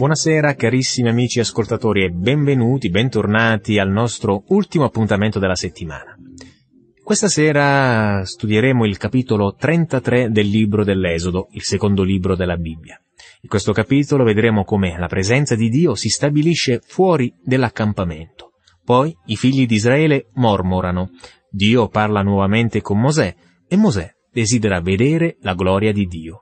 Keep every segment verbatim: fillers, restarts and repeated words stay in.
Buonasera carissimi amici ascoltatori e benvenuti, bentornati al nostro ultimo appuntamento della settimana. Questa sera studieremo il capitolo trentatré del libro dell'Esodo, il secondo libro della Bibbia. In questo capitolo vedremo come la presenza di Dio si stabilisce fuori dell'accampamento. Poi i figli di Israele mormorano, Dio parla nuovamente con Mosè e Mosè desidera vedere la gloria di Dio.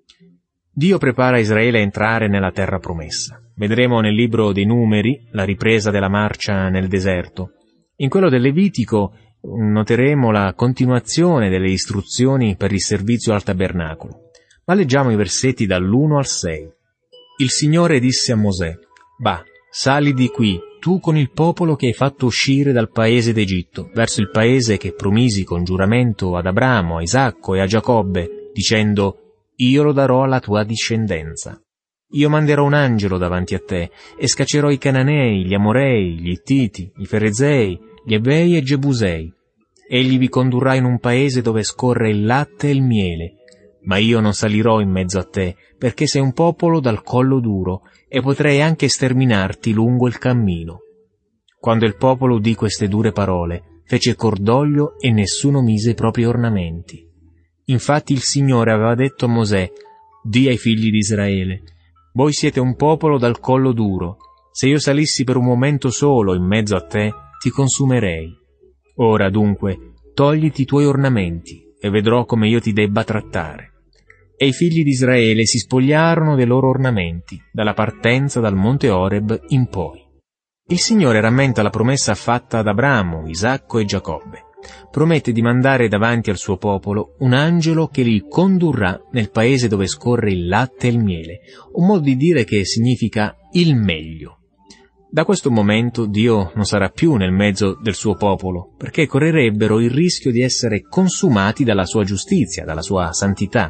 Dio prepara Israele a entrare nella terra promessa. Vedremo nel libro dei Numeri la ripresa della marcia nel deserto. In quello del Levitico noteremo la continuazione delle istruzioni per il servizio al tabernacolo. Ma leggiamo i versetti dall'uno al sei. Il Signore disse a Mosè: «Va, sali di qui, tu con il popolo che hai fatto uscire dal paese d'Egitto, verso il paese che promisi con giuramento ad Abramo, a Isacco e a Giacobbe, dicendo: Io lo darò alla tua discendenza. Io manderò un angelo davanti a te, e scaccerò i Cananei, gli Amorei, gli Ittiti, i Ferezei, gli Evei e i Gebusei. Egli vi condurrà in un paese dove scorre il latte e il miele. Ma io non salirò in mezzo a te, perché sei un popolo dal collo duro, e potrei anche sterminarti lungo il cammino». Quando il popolo udì queste dure parole, fece cordoglio e nessuno mise i propri ornamenti. Infatti il Signore aveva detto a Mosè: «Di ai figli di Israele: voi siete un popolo dal collo duro. Se io salissi per un momento solo in mezzo a te, ti consumerei. Ora dunque, togliti i tuoi ornamenti, e vedrò come io ti debba trattare». E i figli di Israele si spogliarono dei loro ornamenti, dalla partenza dal monte Oreb in poi. Il Signore rammenta la promessa fatta ad Abramo, Isacco e Giacobbe. Promette di mandare davanti al suo popolo un angelo che li condurrà nel paese dove scorre il latte e il miele, un modo di dire che significa il meglio. Da questo momento Dio non sarà più nel mezzo del suo popolo, perché correrebbero il rischio di essere consumati dalla sua giustizia, dalla sua santità.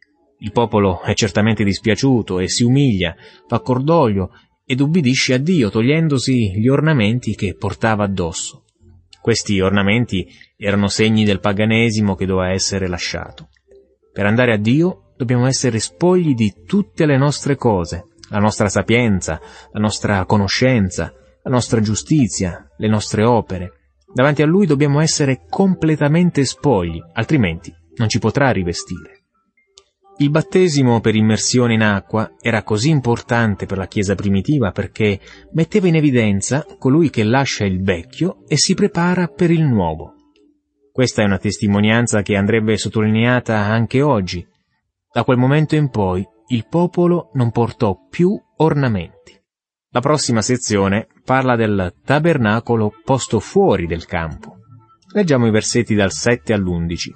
Il popolo è certamente dispiaciuto e si umilia, fa cordoglio ed ubbidisce a Dio, togliendosi gli ornamenti che portava addosso. Questi ornamenti erano segni del paganesimo che doveva essere lasciato. Per andare a Dio dobbiamo essere spogli di tutte le nostre cose, la nostra sapienza, la nostra conoscenza, la nostra giustizia, le nostre opere. Davanti a Lui dobbiamo essere completamente spogli, altrimenti non ci potrà rivestire. Il battesimo per immersione in acqua era così importante per la Chiesa primitiva perché metteva in evidenza colui che lascia il vecchio e si prepara per il nuovo. Questa è una testimonianza che andrebbe sottolineata anche oggi. Da quel momento in poi il popolo non portò più ornamenti. La prossima sezione parla del tabernacolo posto fuori del campo. Leggiamo i versetti dal sette all'undici.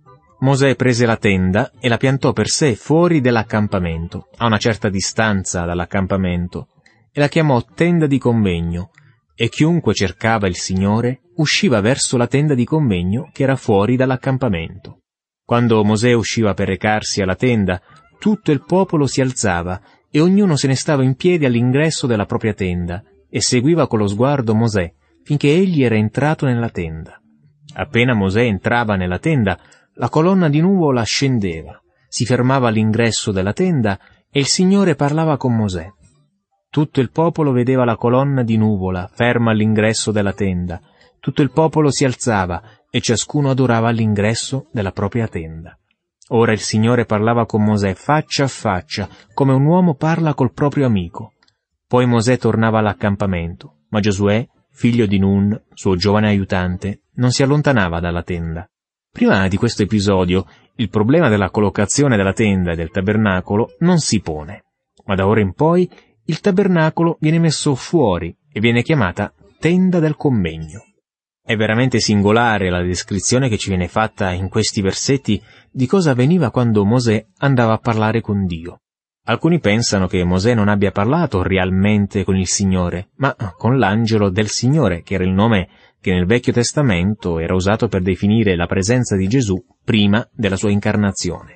Mosè prese la tenda e la piantò per sé fuori dell'accampamento, a una certa distanza dall'accampamento, e la chiamò tenda di convegno, e chiunque cercava il Signore usciva verso la tenda di convegno che era fuori dall'accampamento. Quando Mosè usciva per recarsi alla tenda, tutto il popolo si alzava e ognuno se ne stava in piedi all'ingresso della propria tenda e seguiva con lo sguardo Mosè finché egli era entrato nella tenda. Appena Mosè entrava nella tenda, la colonna di nuvola scendeva, si fermava all'ingresso della tenda e il Signore parlava con Mosè. Tutto il popolo vedeva la colonna di nuvola ferma all'ingresso della tenda. Tutto il popolo si alzava e ciascuno adorava all'ingresso della propria tenda. Ora il Signore parlava con Mosè faccia a faccia, come un uomo parla col proprio amico. Poi Mosè tornava all'accampamento, ma Giosuè, figlio di Nun, suo giovane aiutante, non si allontanava dalla tenda. Prima di questo episodio, il problema della collocazione della tenda e del tabernacolo non si pone, ma da ora in poi il tabernacolo viene messo fuori e viene chiamata tenda del convegno. È veramente singolare la descrizione che ci viene fatta in questi versetti di cosa avveniva quando Mosè andava a parlare con Dio. Alcuni pensano che Mosè non abbia parlato realmente con il Signore, ma con l'angelo del Signore, che era il nome che nel Vecchio Testamento era usato per definire la presenza di Gesù prima della sua incarnazione.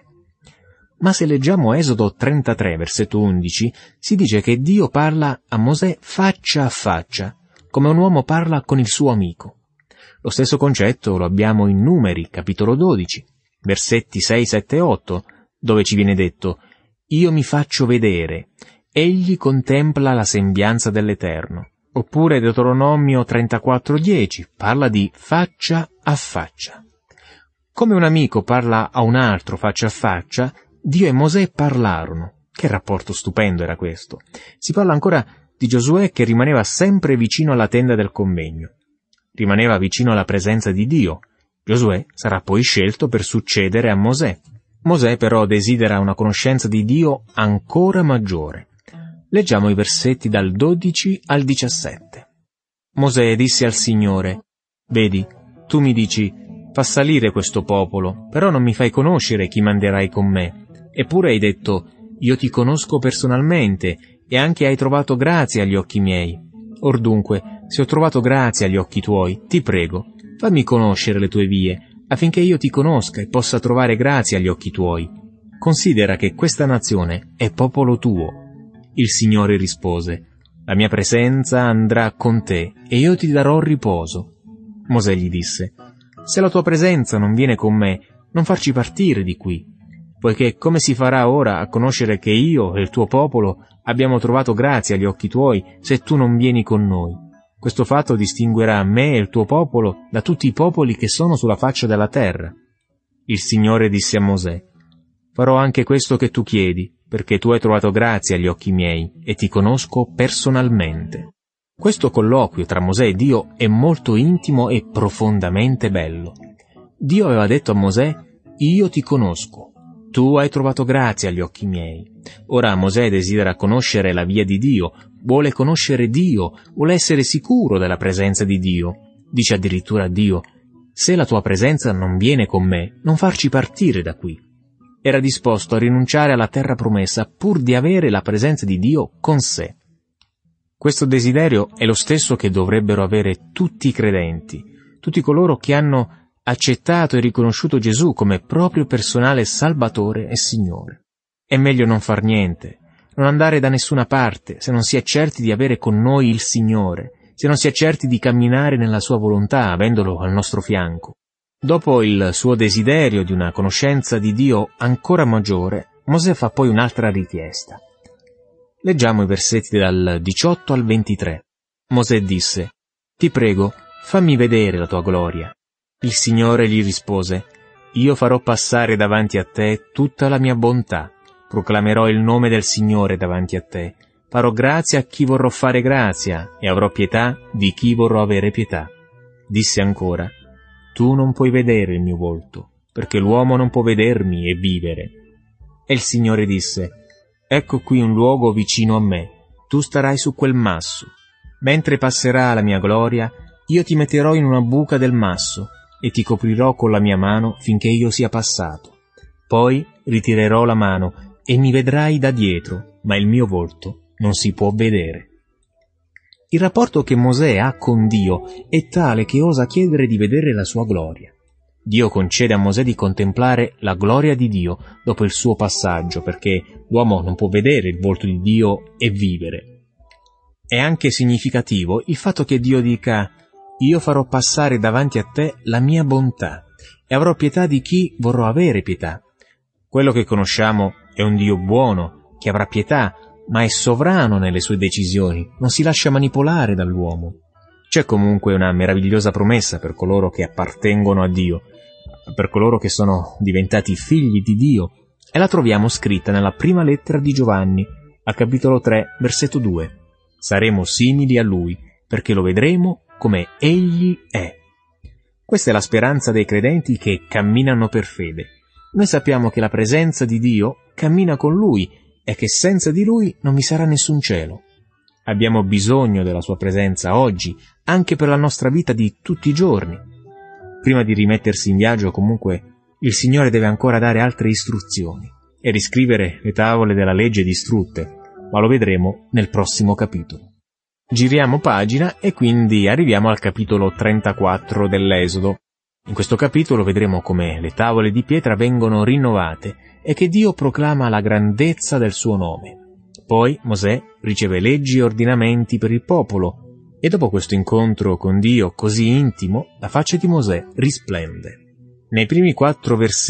Ma se leggiamo Esodo trentatré, versetto undici, si dice che Dio parla a Mosè faccia a faccia, come un uomo parla con il suo amico. Lo stesso concetto lo abbiamo in Numeri, capitolo dodici, versetti sei, sette e otto, dove ci viene detto: «Io mi faccio vedere, egli contempla la sembianza dell'Eterno. Oppure Deuteronomio trentaquattro dieci parla di faccia a faccia. Come un amico parla a un altro faccia a faccia, Dio e Mosè parlarono. Che rapporto stupendo era questo. Si parla ancora di Giosuè che rimaneva sempre vicino alla tenda del convegno. Rimaneva vicino alla presenza di Dio. Giosuè sarà poi scelto per succedere a Mosè. Mosè però desidera una conoscenza di Dio ancora maggiore. Leggiamo i versetti dal dodici al diciassette. Mosè disse al Signore: «Vedi, tu mi dici, fa salire questo popolo, però non mi fai conoscere chi manderai con me. Eppure hai detto, io ti conosco personalmente, e anche hai trovato grazia agli occhi miei. Or dunque, se ho trovato grazia agli occhi tuoi, ti prego, fammi conoscere le tue vie, affinché io ti conosca e possa trovare grazia agli occhi tuoi. Considera che questa nazione è popolo tuo». Il Signore rispose: «La mia presenza andrà con te, e io ti darò riposo». Mosè gli disse: «Se la tua presenza non viene con me, non farci partire di qui, poiché come si farà ora a conoscere che io e il tuo popolo abbiamo trovato grazia agli occhi tuoi, se tu non vieni con noi? Questo fatto distinguerà me e il tuo popolo da tutti i popoli che sono sulla faccia della terra». Il Signore disse a Mosè: «Farò anche questo che tu chiedi, perché tu hai trovato grazia agli occhi miei, e ti conosco personalmente». Questo colloquio tra Mosè e Dio è molto intimo e profondamente bello. Dio aveva detto a Mosè: «Io ti conosco, tu hai trovato grazia agli occhi miei». Ora Mosè desidera conoscere la via di Dio, vuole conoscere Dio, vuole essere sicuro della presenza di Dio. Dice addirittura a Dio: «Se la tua presenza non viene con me, non farci partire da qui». Era disposto a rinunciare alla terra promessa pur di avere la presenza di Dio con sé. Questo desiderio è lo stesso che dovrebbero avere tutti i credenti, tutti coloro che hanno accettato e riconosciuto Gesù come proprio personale Salvatore e Signore. È meglio non far niente, non andare da nessuna parte, se non si è certi di avere con noi il Signore, se non si è certi di camminare nella sua volontà, avendolo al nostro fianco. Dopo il suo desiderio di una conoscenza di Dio ancora maggiore, Mosè fa poi un'altra richiesta. Leggiamo i versetti dal diciotto al ventitré. Mosè disse: «Ti prego, fammi vedere la tua gloria». Il Signore gli rispose: «Io farò passare davanti a te tutta la mia bontà, proclamerò il nome del Signore davanti a te, farò grazia a chi vorrò fare grazia, e avrò pietà di chi vorrò avere pietà». Disse ancora: «Tu non puoi vedere il mio volto, perché l'uomo non può vedermi e vivere». E il Signore disse: «Ecco qui un luogo vicino a me, tu starai su quel masso. Mentre passerà la mia gloria, io ti metterò in una buca del masso, e ti coprirò con la mia mano finché io sia passato. Poi ritirerò la mano, e mi vedrai da dietro, ma il mio volto non si può vedere». Il rapporto che Mosè ha con Dio è tale che osa chiedere di vedere la sua gloria. Dio concede a Mosè di contemplare la gloria di Dio dopo il suo passaggio, perché l'uomo non può vedere il volto di Dio e vivere. È anche significativo il fatto che Dio dica: «Io farò passare davanti a te la mia bontà, e avrò pietà di chi vorrò avere pietà». Quello che conosciamo è un Dio buono, che avrà pietà, ma è sovrano nelle sue decisioni, non si lascia manipolare dall'uomo. C'è comunque una meravigliosa promessa per coloro che appartengono a Dio, per coloro che sono diventati figli di Dio, e la troviamo scritta nella prima lettera di Giovanni, al capitolo tre, versetto due. «Saremo simili a Lui, perché lo vedremo come Egli è». Questa è la speranza dei credenti che camminano per fede. Noi sappiamo che la presenza di Dio cammina con Lui, e che senza di Lui non vi sarà nessun cielo. Abbiamo bisogno della sua presenza oggi, anche per la nostra vita di tutti i giorni. Prima di rimettersi in viaggio, comunque, il Signore deve ancora dare altre istruzioni e riscrivere le tavole della legge distrutte, ma lo vedremo nel prossimo capitolo. Giriamo pagina e quindi arriviamo al capitolo trentaquattro dell'Esodo. In questo capitolo vedremo come le tavole di pietra vengono rinnovate e che Dio proclama la grandezza del suo nome. Poi Mosè riceve leggi e ordinamenti per il popolo, e dopo questo incontro con Dio così intimo, la faccia di Mosè risplende. Nei primi quattro versetti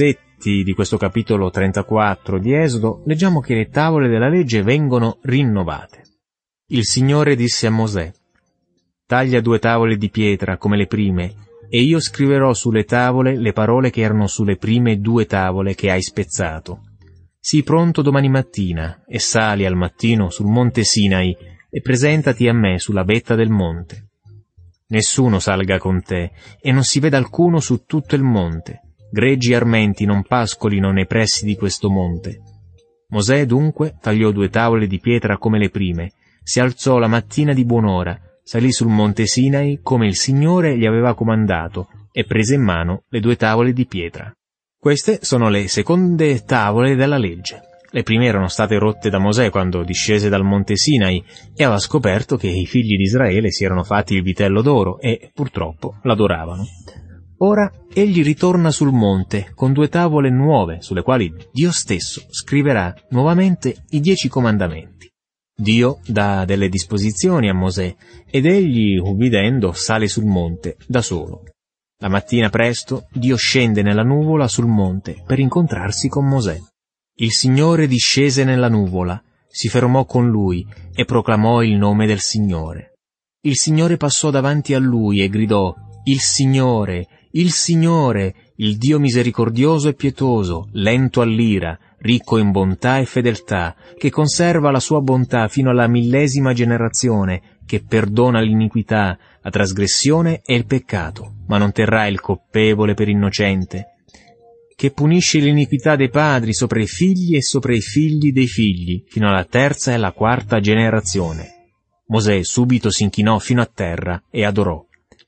versetti di questo capitolo trentaquattro di Esodo, leggiamo che le tavole della legge vengono rinnovate. Il Signore disse a Mosè: «Taglia due tavole di pietra come le prime, e io scriverò sulle tavole le parole che erano sulle prime due tavole che hai spezzato. Sii pronto domani mattina, e sali al mattino sul monte Sinai, e presentati a me sulla vetta del monte. Nessuno salga con te, e non si veda alcuno su tutto il monte. Greggi armenti non pascolino nei pressi di questo monte». Mosè dunque tagliò due tavole di pietra come le prime, si alzò la mattina di buon'ora, salì sul monte Sinai come il Signore gli aveva comandato e prese in mano le due tavole di pietra. Queste sono le seconde tavole della legge. Le prime erano state rotte da Mosè quando discese dal monte Sinai e aveva scoperto che i figli di Israele si erano fatti il vitello d'oro e, purtroppo, l'adoravano. Ora egli ritorna sul monte con due tavole nuove sulle quali Dio stesso scriverà nuovamente i dieci comandamenti. Dio dà delle disposizioni a Mosè ed egli, ubbidendo, sale sul monte da solo. La mattina presto Dio scende nella nuvola sul monte per incontrarsi con Mosè. Il Signore discese nella nuvola, si fermò con lui e proclamò il nome del Signore. Il Signore passò davanti a lui e gridò: «Il Signore, il Signore, il Dio misericordioso e pietoso, lento all'ira, ricco in bontà e fedeltà, che conserva la sua bontà fino alla millesima generazione, che perdona l'iniquità, la trasgressione e il peccato, ma non terrà il colpevole per innocente, che punisce l'iniquità dei padri sopra i figli e sopra i figli dei figli, fino alla terza e alla quarta generazione». Mosè subito si inchinò fino a terra e adorò.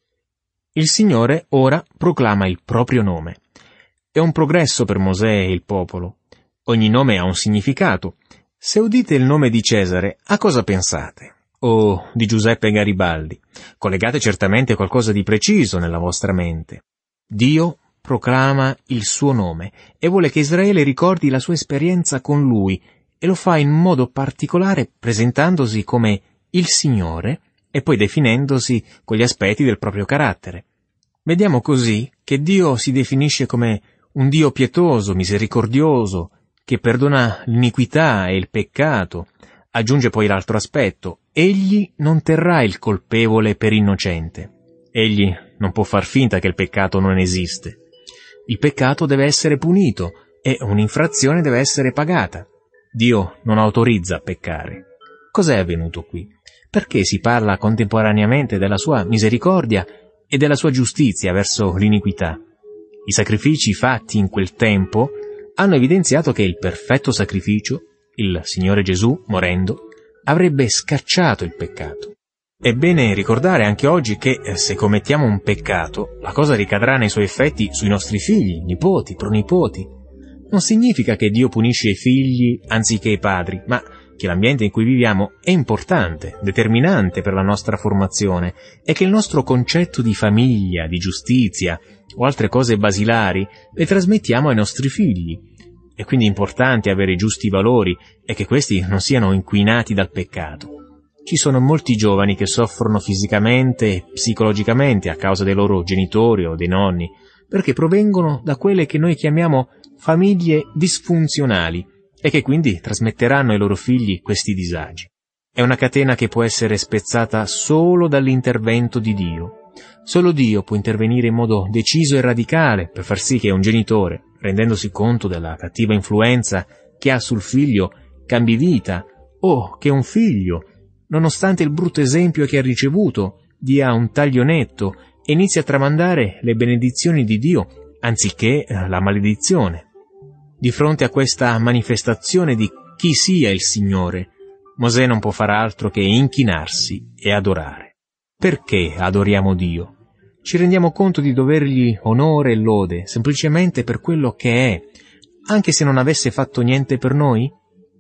Il Signore ora proclama il proprio nome. È un progresso per Mosè e il popolo. Ogni nome ha un significato. Se udite il nome di Cesare, a cosa pensate? O di Giuseppe Garibaldi? Collegate certamente qualcosa di preciso nella vostra mente. Dio proclama il suo nome e vuole che Israele ricordi la sua esperienza con lui, e lo fa in modo particolare presentandosi come il Signore e poi definendosi con gli aspetti del proprio carattere. Vediamo così che Dio si definisce come un Dio pietoso, misericordioso, che perdona l'iniquità e il peccato. Aggiunge poi l'altro aspetto: egli non terrà il colpevole per innocente. Egli non può far finta che il peccato non esiste. Il peccato deve essere punito e un'infrazione deve essere pagata. Dio non autorizza a peccare. Cos'è avvenuto qui? Perché si parla contemporaneamente della sua misericordia e della sua giustizia verso l'iniquità? I sacrifici fatti in quel tempo hanno evidenziato che il perfetto sacrificio, il Signore Gesù, morendo, avrebbe scacciato il peccato. È bene ricordare anche oggi che se commettiamo un peccato, la cosa ricadrà nei suoi effetti sui nostri figli, nipoti, pronipoti. Non significa che Dio punisce i figli anziché i padri, ma che l'ambiente in cui viviamo è importante, determinante per la nostra formazione, e che il nostro concetto di famiglia, di giustizia o altre cose basilari le trasmettiamo ai nostri figli. È quindi importante avere i giusti valori e che questi non siano inquinati dal peccato. Ci sono molti giovani che soffrono fisicamente e psicologicamente a causa dei loro genitori o dei nonni, perché provengono da quelle che noi chiamiamo famiglie disfunzionali, e che quindi trasmetteranno ai loro figli questi disagi. È una catena che può essere spezzata solo dall'intervento di Dio. Solo Dio può intervenire in modo deciso e radicale per far sì che un genitore, rendendosi conto della cattiva influenza che ha sul figlio, cambi vita, o che un figlio, nonostante il brutto esempio che ha ricevuto, dia un taglio netto e inizi a tramandare le benedizioni di Dio anziché la maledizione. Di fronte a questa manifestazione di chi sia il Signore, Mosè non può far altro che inchinarsi e adorare. Perché adoriamo Dio? Ci rendiamo conto di dovergli onore e lode semplicemente per quello che è, anche se non avesse fatto niente per noi?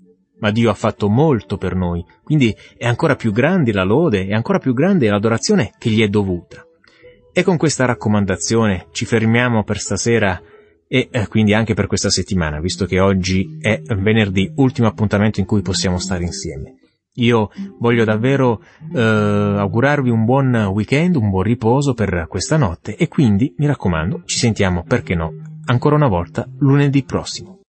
Ma Dio ha fatto molto per noi, quindi è ancora più grande la lode e ancora più grande l'adorazione che gli è dovuta. E con questa raccomandazione ci fermiamo per stasera e eh, quindi anche per questa settimana, visto che oggi è venerdì, ultimo appuntamento in cui possiamo stare insieme. Io voglio davvero eh, augurarvi un buon weekend, un buon riposo per questa notte e quindi, mi raccomando, ci sentiamo, perché no, ancora una volta lunedì prossimo.